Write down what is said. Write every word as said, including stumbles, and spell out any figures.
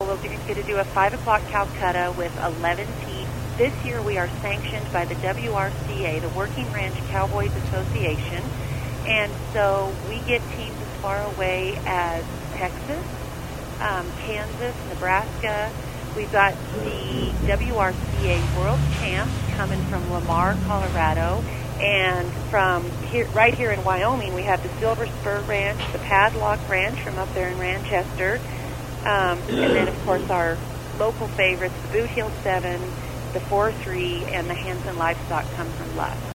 we're going to do a five o'clock Calcutta with eleven teams. This year we are sanctioned by the W R C A, the Working Ranch Cowboys Association, and so we get teams as far away as Texas, um, Kansas, Nebraska. We've got the W R C A World Champs coming from Lamar, Colorado, and from here, right here in Wyoming, we have the Silver Spur Ranch, the Padlock Ranch from up there in Manchester, um, and then, of course, our local favorites, the Boot Hill Seven, the four three, and the Hanson Livestock come from Lutz.